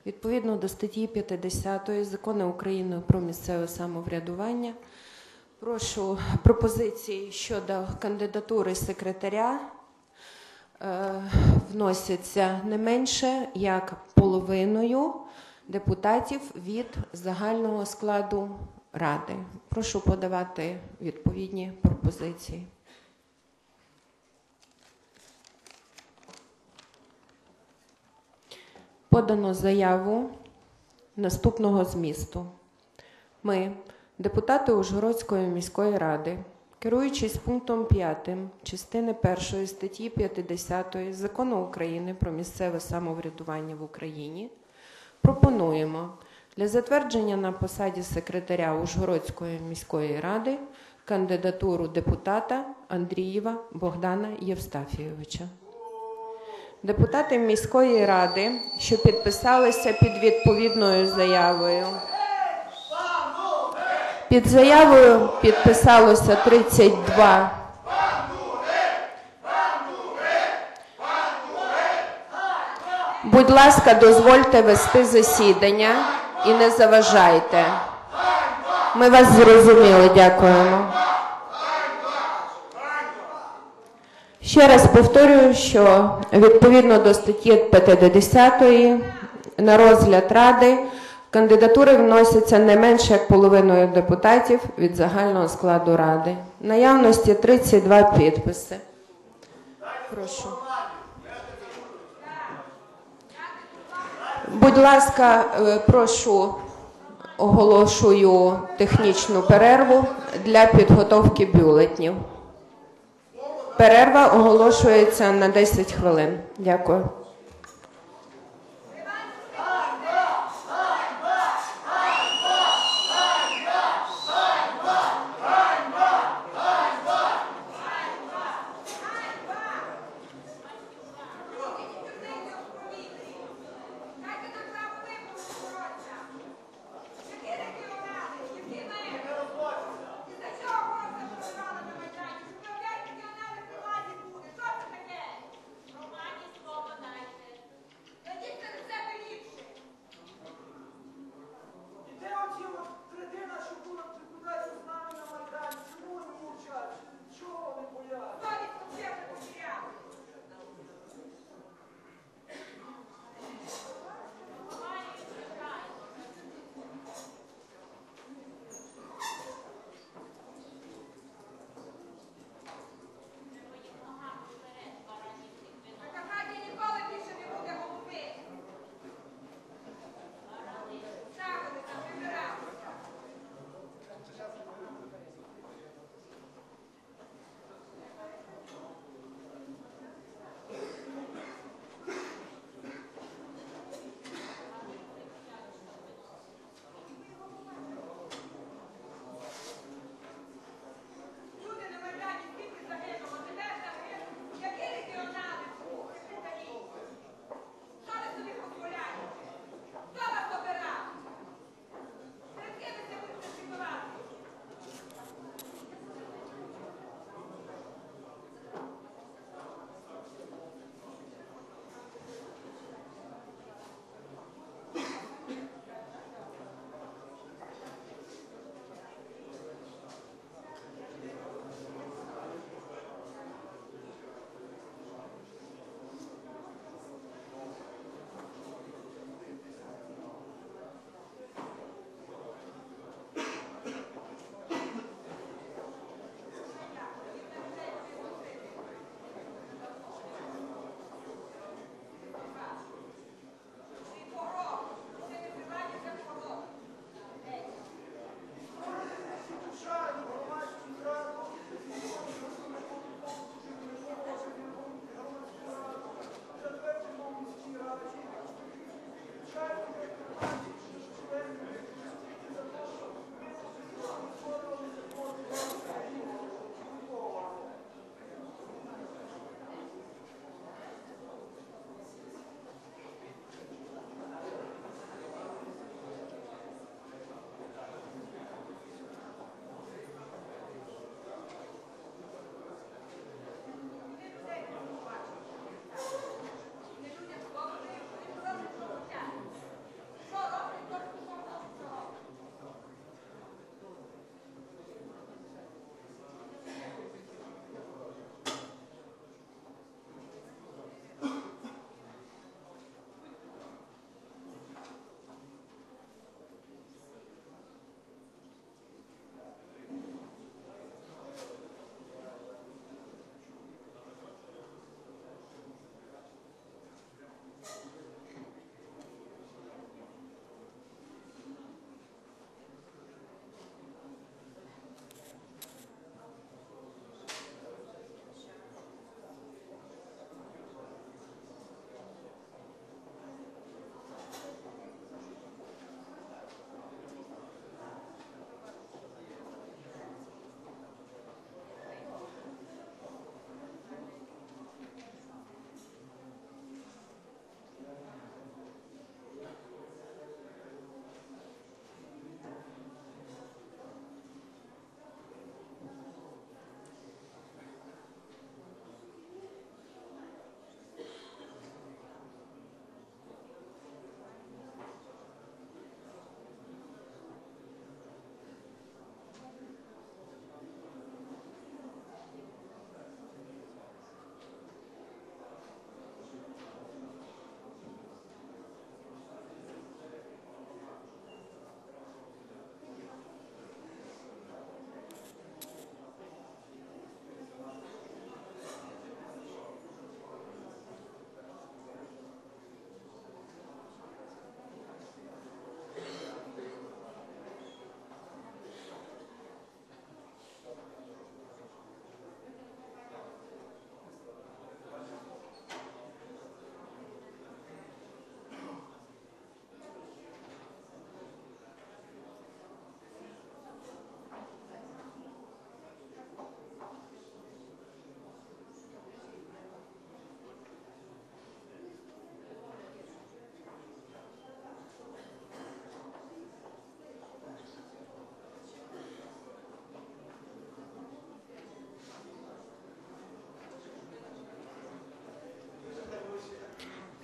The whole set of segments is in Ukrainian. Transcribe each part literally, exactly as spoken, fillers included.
Відповідно до статті п'ятдесятої Закону України про місцеве самоврядування, прошу пропозиції щодо кандидатури секретаря е, вносяться не менше як половиною депутатів від загального складу Ради. Прошу подавати відповідні пропозиції. Подано заяву наступного змісту. Ми, депутати Ужгородської міської ради, керуючись пунктом п'ятим частини першої статті п'ятдесятої Закону України про місцеве самоврядування в Україні, пропонуємо для затвердження на посаді секретаря Ужгородської міської ради кандидатуру депутата Андрієва Богдана Євстафійовича. Депутати міської ради, що підписалися під відповідною заявою. Під заявою підписалося тридцять два. Будь ласка, дозвольте вести засідання і не заважайте. Ми вас зрозуміли, дякуємо. Ще раз повторюю, що відповідно до статті п'ятдесятої на розгляд Ради кандидатури вносяться не менше як половиною депутатів від загального складу Ради. В наявності тридцять два підписи. Прошу. Будь ласка, прошу, оголошую технічну перерву для підготовки бюлетнів. Перерва оголошується на десять хвилин. Дякую.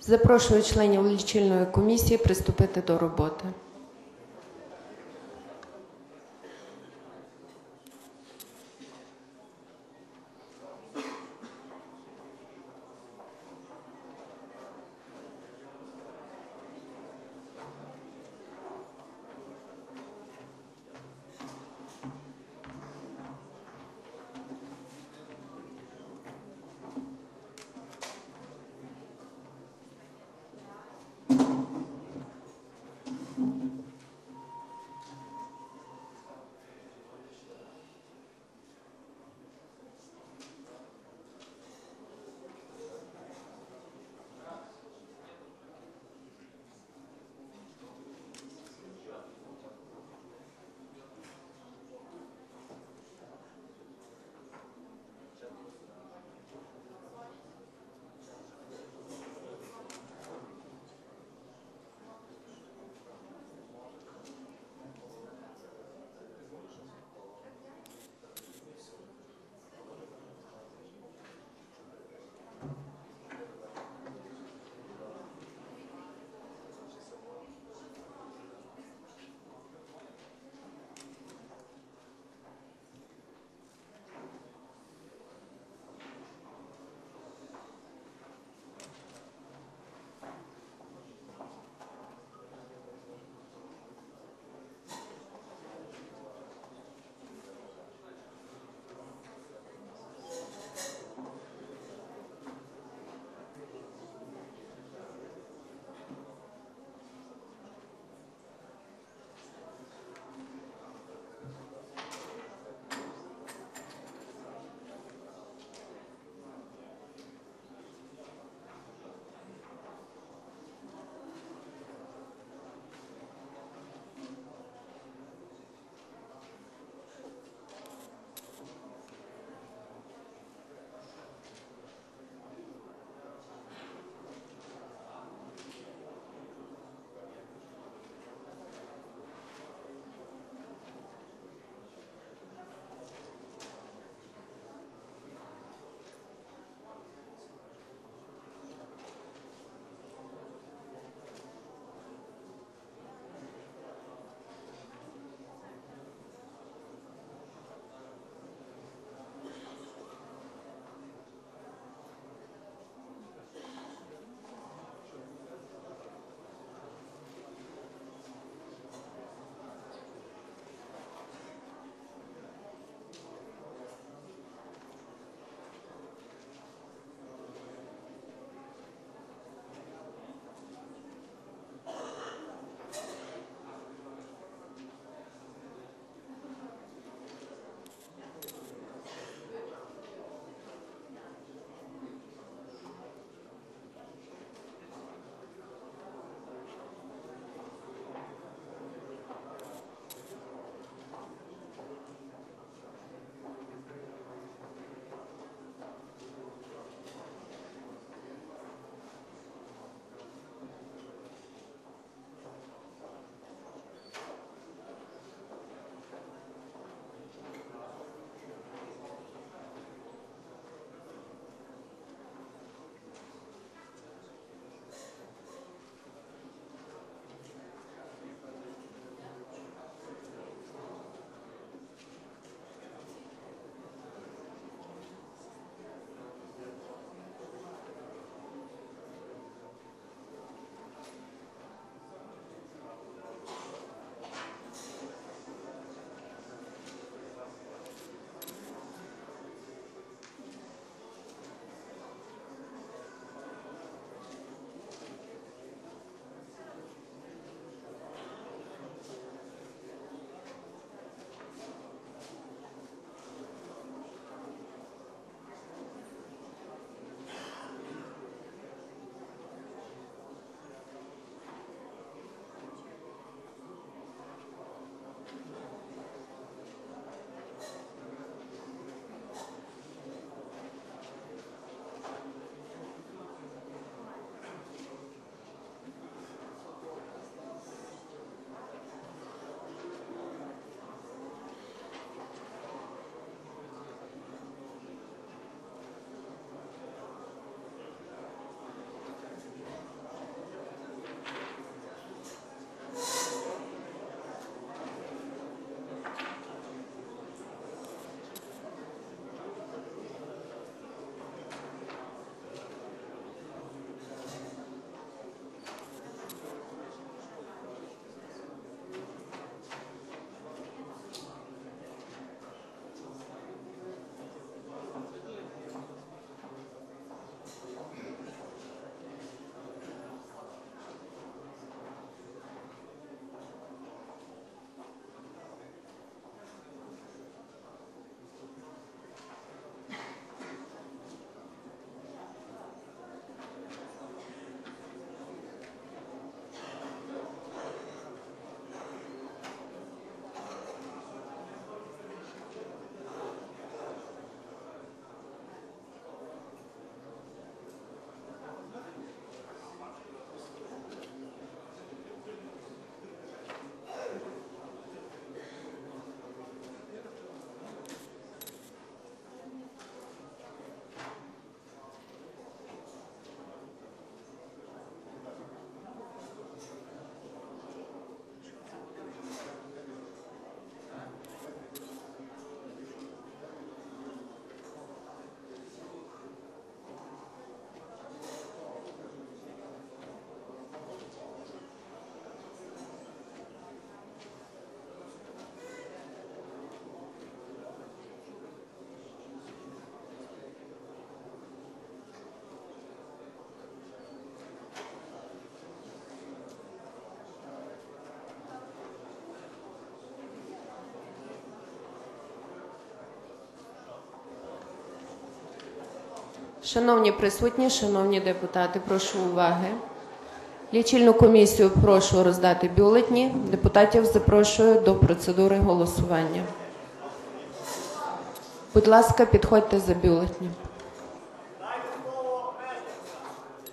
Запрошую членів лічильної комісії приступити до роботи. Шановні присутні, шановні депутати, прошу уваги. Лічильну комісію прошу роздати бюлетні. Депутатів запрошую до процедури голосування. Будь ласка, підходьте за бюлетнем.